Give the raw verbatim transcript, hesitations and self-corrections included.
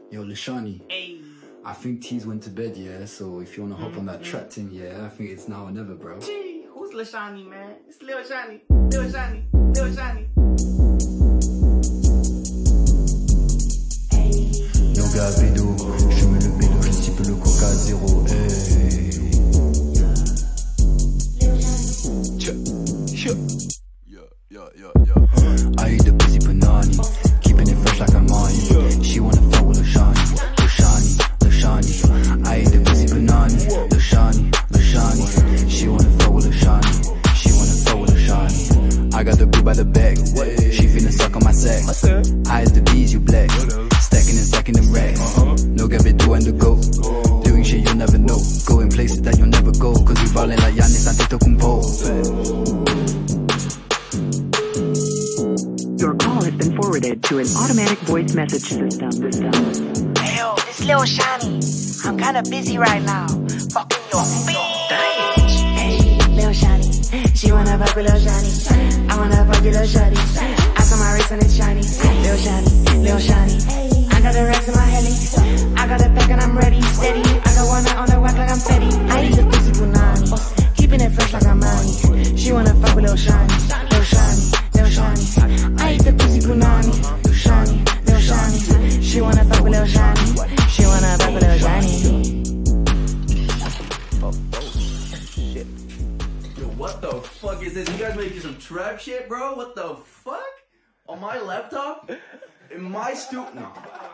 Yo, Lashani. Hey. I think T's went to bed, yeah? So if you want to hop mm-hmm. on that trap thing, yeah? I think it's now or never, bro. Gee, who's Lashani, man? It's Lil Shani. Lil Shani. Lil Shani. Yo, gars, bédo, je mets le bédo, je type le coca zéro, hey. Yeah, yeah, yeah, yeah. I eat the pussy panani, keeping it fresh like I'm Arnie. She wanna fuck with Lashani, Lashani, Lashani. I eat the pussy panani, Lashani, Lashani. She wanna fuck with Lashani, she wanna fuck with Lashani. I got the boo by the back, she finna suck on my sack. Eyes the bees, you black, stacking and stacking them racks. No Gabby do and the go, doing shit you'll never know. Going places that you'll never go, cause we ballin' like Giannis Antetokounmpo. Your call has been forwarded to an automatic voice message system. system. Hey yo, it's Lil Shani. I'm kinda busy right now. Fucking your bitch. Hey, Lil Shani. She wanna fuck with Lil Shani. I wanna fuck with Lil Shani. I saw my wrist and it's shiny. Lil Shani, Lil Shani. I got the racks in my heli. I got it back and I'm ready, steady. I got one eye on the whack like I'm Fetty. I eat the pussy punani, keeping it fresh like I'm Money. She wanna fuck with Lil Shani, Lil Shani, Lil Shani. I eat the pussy punani, Lil Shani, Lil Shani. She wanna fuck with Lil Shani, she wanna fuck with Lil Shani. Oh, oh, shit. Yo, what the fuck is this? You guys making some trap shit, bro? What the fuck? On my laptop? In my stu- No.